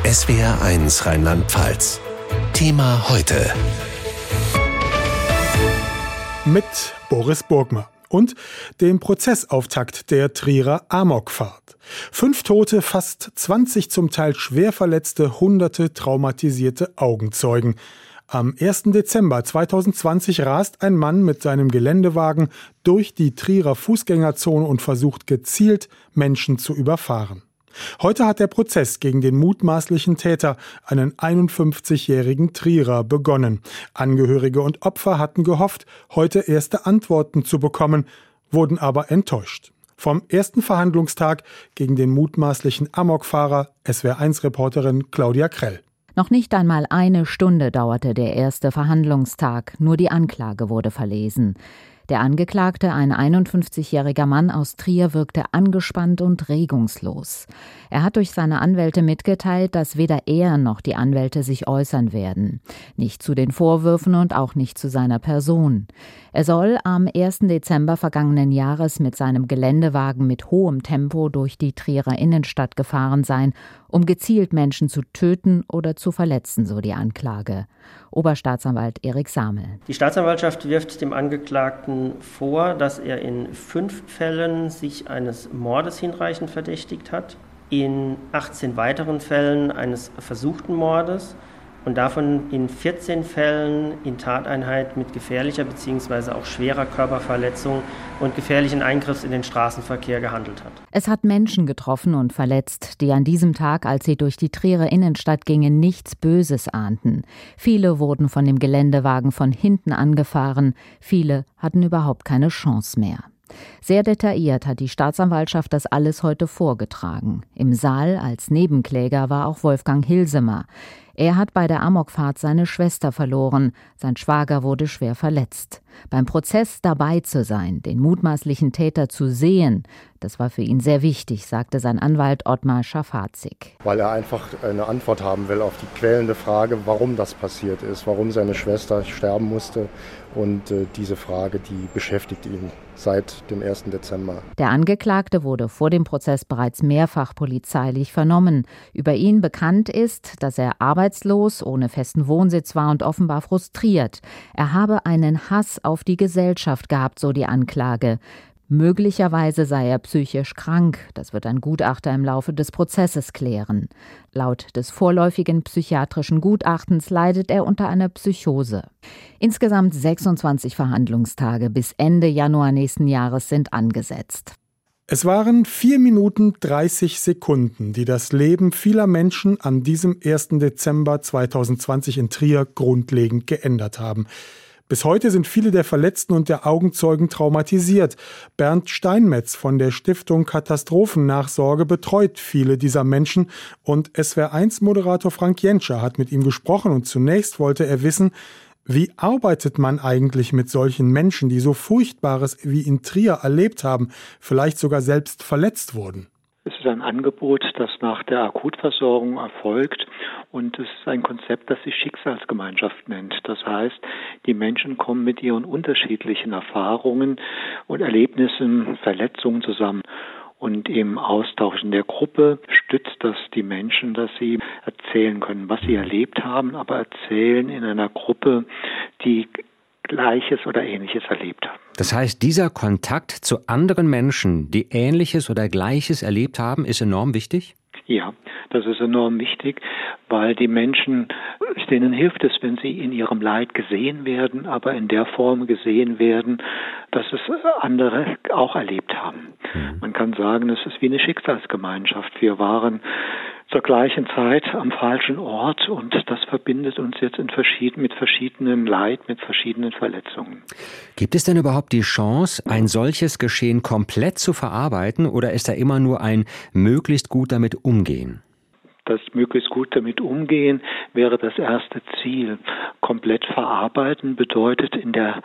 SWR1 Rheinland-Pfalz. Thema heute. Mit Boris Burgmer und dem Prozessauftakt der Trierer Amokfahrt. 5 Tote, fast 20 zum Teil schwer verletzte, Hunderte traumatisierte Augenzeugen. Am 1. Dezember 2020 rast ein Mann mit seinem Geländewagen durch die Trierer Fußgängerzone und versucht gezielt, Menschen zu überfahren. Heute hat der Prozess gegen den mutmaßlichen Täter, einen 51-jährigen Trierer, begonnen. Angehörige und Opfer hatten gehofft, heute erste Antworten zu bekommen, wurden aber enttäuscht. Vom ersten Verhandlungstag gegen den mutmaßlichen Amokfahrer SWR1-Reporterin Claudia Krell. Noch nicht einmal eine Stunde dauerte der erste Verhandlungstag, nur die Anklage wurde verlesen. Der Angeklagte, ein 51-jähriger Mann aus Trier, wirkte angespannt und regungslos. Er hat durch seine Anwälte mitgeteilt, dass weder er noch die Anwälte sich äußern werden. Nicht zu den Vorwürfen und auch nicht zu seiner Person. Er soll am 1. Dezember vergangenen Jahres mit seinem Geländewagen mit hohem Tempo durch die Trierer Innenstadt gefahren sein, um gezielt Menschen zu töten oder zu verletzen, so die Anklage. Oberstaatsanwalt Erik Samel. Die Staatsanwaltschaft wirft dem Angeklagten vor, dass er in 5 Fällen sich eines Mordes hinreichend verdächtigt hat, in 18 weiteren Fällen eines versuchten Mordes und davon in 14 Fällen in Tateinheit mit gefährlicher bzw. auch schwerer Körperverletzung und gefährlichen Eingriffs in den Straßenverkehr gehandelt hat. Es hat Menschen getroffen und verletzt, die an diesem Tag, als sie durch die Trierer Innenstadt gingen, nichts Böses ahnten. Viele wurden von dem Geländewagen von hinten angefahren, viele hatten überhaupt keine Chance mehr. Sehr detailliert hat die Staatsanwaltschaft das alles heute vorgetragen. Im Saal als Nebenkläger war auch Wolfgang Hilsemer. Er hat bei der Amokfahrt seine Schwester verloren. Sein Schwager wurde schwer verletzt. Beim Prozess dabei zu sein, den mutmaßlichen Täter zu sehen, das war für ihn sehr wichtig, sagte sein Anwalt Ottmar Schafazik. Weil er einfach eine Antwort haben will auf die quälende Frage, warum das passiert ist, warum seine Schwester sterben musste. Und diese Frage, die beschäftigt ihn seit dem 1. Dezember. Der Angeklagte wurde vor dem Prozess bereits mehrfach polizeilich vernommen. Über ihn bekannt ist, dass er arbeitslos, ohne festen Wohnsitz war und offenbar frustriert. Er habe einen Hass auf die Gesellschaft gehabt, so die Anklage. Möglicherweise sei er psychisch krank. Das wird ein Gutachter im Laufe des Prozesses klären. Laut des vorläufigen psychiatrischen Gutachtens leidet er unter einer Psychose. Insgesamt 26 Verhandlungstage bis Ende Januar nächsten Jahres sind angesetzt. Es waren 4 Minuten 30 Sekunden, die das Leben vieler Menschen an diesem 1. Dezember 2020 in Trier grundlegend geändert haben. Bis heute sind viele der Verletzten und der Augenzeugen traumatisiert. Bernd Steinmetz von der Stiftung Katastrophennachsorge betreut viele dieser Menschen und SWR1-Moderator Frank Jenscher hat mit ihm gesprochen und zunächst wollte er wissen, wie arbeitet man eigentlich mit solchen Menschen, die so Furchtbares wie in Trier erlebt haben, vielleicht sogar selbst verletzt wurden? Es ist ein Angebot, das nach der Akutversorgung erfolgt und es ist ein Konzept, das sich Schicksalsgemeinschaft nennt. Das heißt, die Menschen kommen mit ihren unterschiedlichen Erfahrungen und Erlebnissen, Verletzungen zusammen. Und im Austausch in der Gruppe stützt das die Menschen, dass sie erzählen können, was sie erlebt haben, aber erzählen in einer Gruppe, die Gleiches oder Ähnliches erlebt haben. Das heißt, dieser Kontakt zu anderen Menschen, die Ähnliches oder Gleiches erlebt haben, ist enorm wichtig? Ja, das ist enorm wichtig, weil die Menschen, denen hilft es, wenn sie in ihrem Leid gesehen werden, aber in der Form gesehen werden, dass es andere auch erlebt haben. Man kann sagen, es ist wie eine Schicksalsgemeinschaft. Wir waren zur gleichen Zeit am falschen Ort und das verbindet uns jetzt mit verschiedenen Leid, mit verschiedenen Verletzungen. Gibt es denn überhaupt die Chance, ein solches Geschehen komplett zu verarbeiten oder ist da immer nur ein möglichst gut damit umgehen? Das möglichst gut damit umgehen wäre das erste Ziel. Komplett verarbeiten bedeutet in der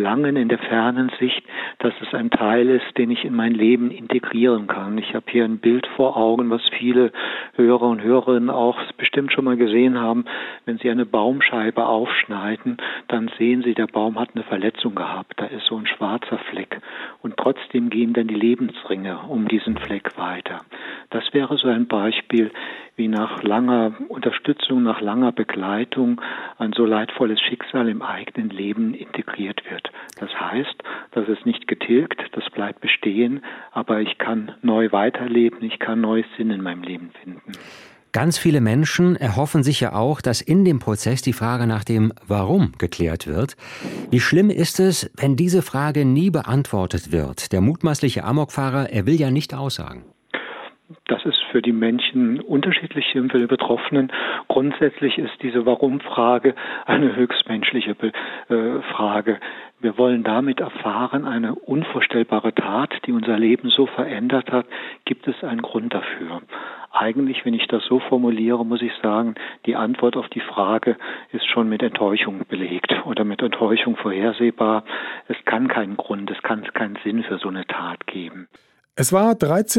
fernen Sicht, dass es ein Teil ist, den ich in mein Leben integrieren kann. Ich habe hier ein Bild vor Augen, was viele Hörer und Hörerinnen auch bestimmt schon mal gesehen haben. Wenn sie eine Baumscheibe aufschneiden, dann sehen sie, der Baum hat eine Verletzung gehabt. Da ist so ein schwarzer Fleck. Und trotzdem gehen dann die Lebensringe um diesen Fleck weiter. Das wäre so ein Beispiel, wie nach langer Unterstützung, nach langer Begleitung ein so leidvolles Schicksal im eigenen Leben integriert wird. Das heißt, das ist nicht getilgt, das bleibt bestehen, aber ich kann neu weiterleben, ich kann neues Sinn in meinem Leben finden. Ganz viele Menschen erhoffen sich ja auch, dass in dem Prozess die Frage nach dem Warum geklärt wird. Wie schlimm ist es, wenn diese Frage nie beantwortet wird? Der mutmaßliche Amokfahrer, er will ja nicht aussagen. Das ist für die Menschen unterschiedlich, für die Betroffenen. Grundsätzlich ist diese Warum-Frage eine höchstmenschliche Frage. Wir wollen damit erfahren, eine unvorstellbare Tat, die unser Leben so verändert hat, gibt es einen Grund dafür. Eigentlich, wenn ich das so formuliere, muss ich sagen, die Antwort auf die Frage ist schon mit Enttäuschung belegt oder mit Enttäuschung vorhersehbar. Es kann keinen Grund, es kann keinen Sinn für so eine Tat geben. Es war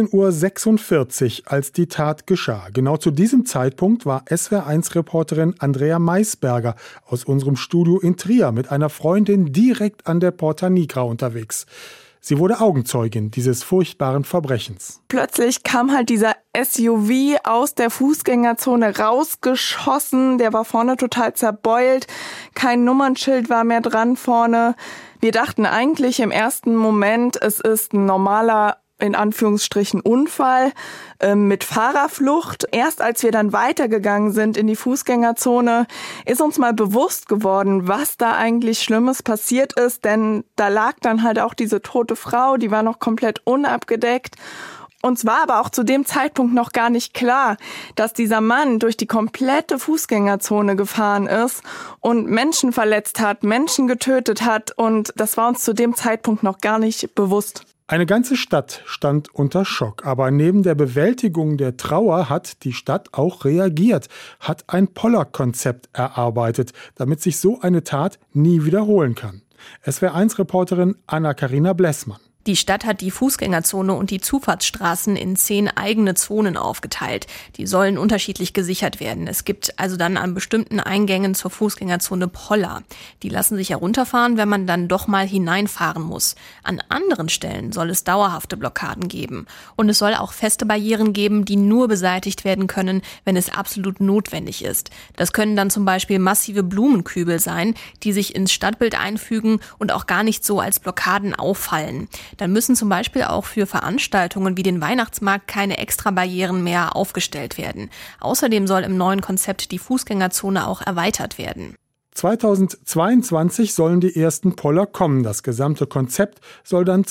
13:46 Uhr, als die Tat geschah. Genau zu diesem Zeitpunkt war SWR1-Reporterin Andrea Maisberger aus unserem Studio in Trier mit einer Freundin direkt an der Porta Nigra unterwegs. Sie wurde Augenzeugin dieses furchtbaren Verbrechens. Plötzlich kam halt dieser SUV aus der Fußgängerzone rausgeschossen. Der war vorne total zerbeult. Kein Nummernschild war mehr dran vorne. Wir dachten eigentlich im ersten Moment, es ist ein normaler, in Anführungsstrichen, Unfall mit Fahrerflucht. Erst als wir dann weitergegangen sind in die Fußgängerzone, ist uns mal bewusst geworden, was da eigentlich Schlimmes passiert ist. Denn da lag dann halt auch diese tote Frau, die war noch komplett unabgedeckt. Uns war aber auch zu dem Zeitpunkt noch gar nicht klar, dass dieser Mann durch die komplette Fußgängerzone gefahren ist und Menschen verletzt hat, Menschen getötet hat. Und das war uns zu dem Zeitpunkt noch gar nicht bewusst. Eine ganze Stadt stand unter Schock, aber neben der Bewältigung der Trauer hat die Stadt auch reagiert, hat ein Pollack-Konzept erarbeitet, damit sich so eine Tat nie wiederholen kann. SWR1-Reporterin Anna-Karina Blessmann. Die Stadt hat die Fußgängerzone und die Zufahrtsstraßen in 10 eigene Zonen aufgeteilt. Die sollen unterschiedlich gesichert werden. Es gibt also dann an bestimmten Eingängen zur Fußgängerzone Poller. Die lassen sich herunterfahren, wenn man dann doch mal hineinfahren muss. An anderen Stellen soll es dauerhafte Blockaden geben. Und es soll auch feste Barrieren geben, die nur beseitigt werden können, wenn es absolut notwendig ist. Das können dann zum Beispiel massive Blumenkübel sein, die sich ins Stadtbild einfügen und auch gar nicht so als Blockaden auffallen. Dann müssen zum Beispiel auch für Veranstaltungen wie den Weihnachtsmarkt keine extra Barrieren mehr aufgestellt werden. Außerdem soll im neuen Konzept die Fußgängerzone auch erweitert werden. 2022 sollen die ersten Poller kommen. Das gesamte Konzept soll dann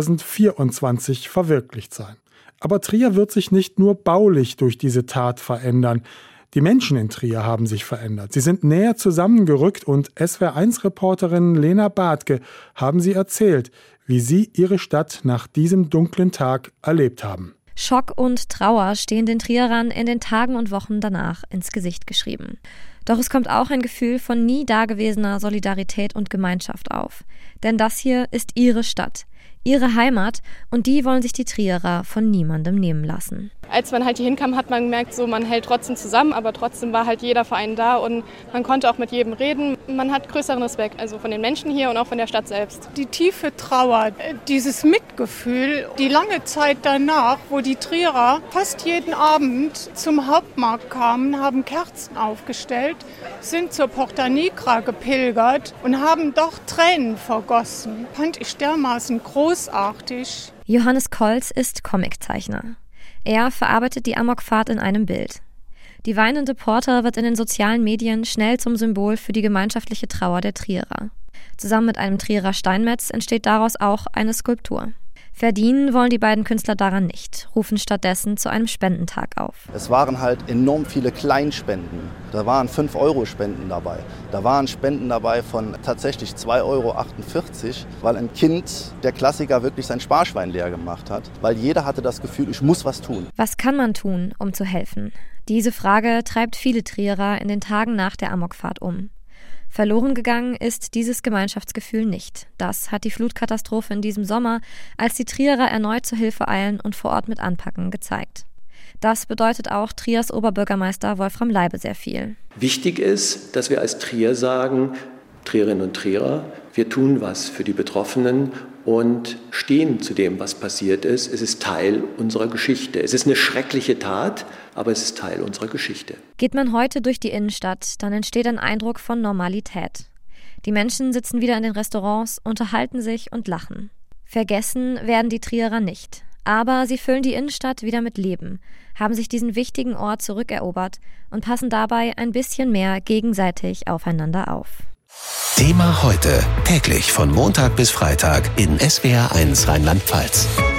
2024 verwirklicht sein. Aber Trier wird sich nicht nur baulich durch diese Tat verändern. Die Menschen in Trier haben sich verändert. Sie sind näher zusammengerückt und SWR1-Reporterin Lena Bartke haben sie erzählt, wie sie ihre Stadt nach diesem dunklen Tag erlebt haben. Schock und Trauer stehen den Trierern in den Tagen und Wochen danach ins Gesicht geschrieben. Doch es kommt auch ein Gefühl von nie dagewesener Solidarität und Gemeinschaft auf. Denn das hier ist ihre Stadt, ihre Heimat, und die wollen sich die Trierer von niemandem nehmen lassen. Als man halt hier hinkam, hat man gemerkt, so man hält trotzdem zusammen, aber trotzdem war halt jeder Verein da und man konnte auch mit jedem reden. Man hat größeren Respekt, also von den Menschen hier und auch von der Stadt selbst. Die tiefe Trauer, dieses Mitgefühl, die lange Zeit danach, wo die Trierer fast jeden Abend zum Hauptmarkt kamen, haben Kerzen aufgestellt, sind zur Porta Nigra gepilgert und haben doch Tränen vergossen. Fand ich dermaßen großartig. Johannes Kolz ist Comiczeichner. Er verarbeitet die Amokfahrt in einem Bild. Die weinende Porta wird in den sozialen Medien schnell zum Symbol für die gemeinschaftliche Trauer der Trierer. Zusammen mit einem Trierer Steinmetz entsteht daraus auch eine Skulptur. Verdienen wollen die beiden Künstler daran nicht, rufen stattdessen zu einem Spendentag auf. Es waren halt enorm viele Kleinspenden. Da waren 5-Euro-Spenden dabei. Da waren Spenden dabei von tatsächlich 2,48 Euro, weil ein Kind, der Klassiker, wirklich sein Sparschwein leer gemacht hat. Weil jeder hatte das Gefühl, ich muss was tun. Was kann man tun, um zu helfen? Diese Frage treibt viele Trierer in den Tagen nach der Amokfahrt um. Verloren gegangen ist dieses Gemeinschaftsgefühl nicht. Das hat die Flutkatastrophe in diesem Sommer, als die Trierer erneut zur Hilfe eilen und vor Ort mit anpacken, gezeigt. Das bedeutet auch Triers Oberbürgermeister Wolfram Leibe sehr viel. Wichtig ist, dass wir als Trier sagen, Trierinnen und Trierer, wir tun was für die Betroffenen und stehen zu dem, was passiert ist. Es ist Teil unserer Geschichte. Es ist eine schreckliche Tat, aber es ist Teil unserer Geschichte. Geht man heute durch die Innenstadt, dann entsteht ein Eindruck von Normalität. Die Menschen sitzen wieder in den Restaurants, unterhalten sich und lachen. Vergessen werden die Trierer nicht. Aber sie füllen die Innenstadt wieder mit Leben, haben sich diesen wichtigen Ort zurückerobert und passen dabei ein bisschen mehr gegenseitig aufeinander auf. Thema heute, täglich von Montag bis Freitag in SWR1 Rheinland-Pfalz.